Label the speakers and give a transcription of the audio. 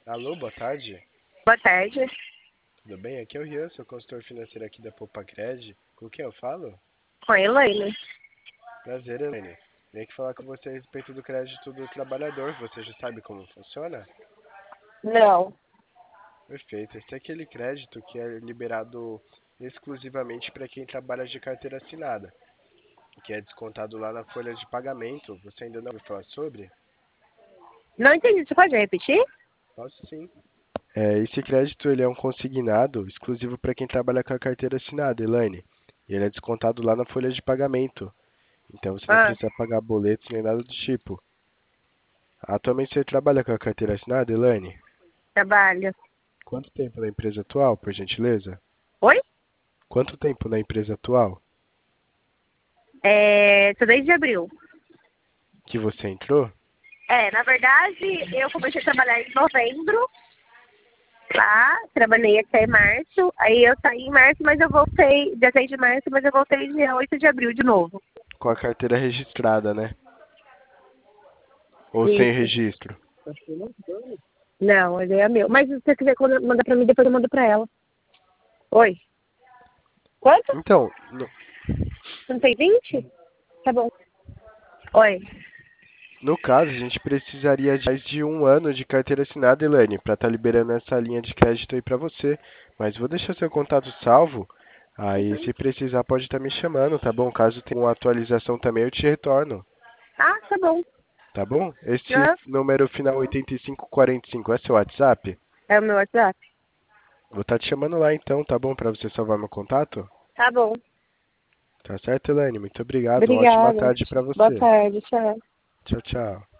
Speaker 1: Alô, boa tarde.
Speaker 2: Boa tarde.
Speaker 1: Tudo bem? Aqui é o Rian, sou consultor financeiro aqui da Poupa Cred. Com quem eu falo?
Speaker 2: Com a Elaine.
Speaker 1: Prazer, Helene. Vim aqui falar com você a respeito do crédito do trabalhador. Você já sabe como funciona?
Speaker 2: Não.
Speaker 1: Perfeito. Esse é aquele crédito que é liberado exclusivamente para quem trabalha de carteira assinada, que é descontado lá na folha de pagamento. Você ainda não ouviu falar sobre?
Speaker 2: Não entendi. Você pode repetir?
Speaker 1: Posso sim. Esse crédito ele é um consignado exclusivo para quem trabalha com a carteira assinada, Elaine. E ele é descontado lá na folha de pagamento. Então você não
Speaker 2: Ah,
Speaker 1: precisa pagar boletos nem nada do tipo. Atualmente você trabalha com a carteira assinada, Elaine?
Speaker 2: trabalho.
Speaker 1: Quanto tempo na empresa atual, por gentileza?
Speaker 2: Oi?
Speaker 1: Quanto tempo na empresa atual
Speaker 2: Tô desde abril.
Speaker 1: que você entrou?
Speaker 2: Na verdade, eu comecei a trabalhar em novembro. Lá, trabalhei até março. Aí eu saí em março, mas eu voltei, dia 6 de março, mas eu voltei dia 8 de abril de novo.
Speaker 1: Com a carteira registrada, né? Ou sem
Speaker 2: Isso.
Speaker 1: registro?
Speaker 2: Não, ele é meu. Mas se você quiser mandar pra mim, depois eu mando pra ela. Oi? Quanto?
Speaker 1: Então,
Speaker 2: Você não tem 20? Tá bom. Oi.
Speaker 1: no caso, a gente precisaria de mais de um ano de carteira assinada, Elaine, para estar liberando essa linha de crédito aí para você. Mas vou deixar seu contato salvo. Aí, se precisar, pode estar me chamando, tá bom? Caso tenha uma atualização também, eu te retorno.
Speaker 2: Ah, tá bom.
Speaker 1: Tá bom? Esse
Speaker 2: Aham.
Speaker 1: número final 8545 é seu WhatsApp?
Speaker 2: É o meu WhatsApp?
Speaker 1: Vou estar te chamando lá então, tá bom? Para você salvar meu contato?
Speaker 2: Tá bom.
Speaker 1: Tá certo, Elaine? Muito obrigado. Uma ótima
Speaker 2: Obrigada.
Speaker 1: tarde para
Speaker 2: Boa
Speaker 1: você.
Speaker 2: tarde, tchau.
Speaker 1: Tchau, tchau.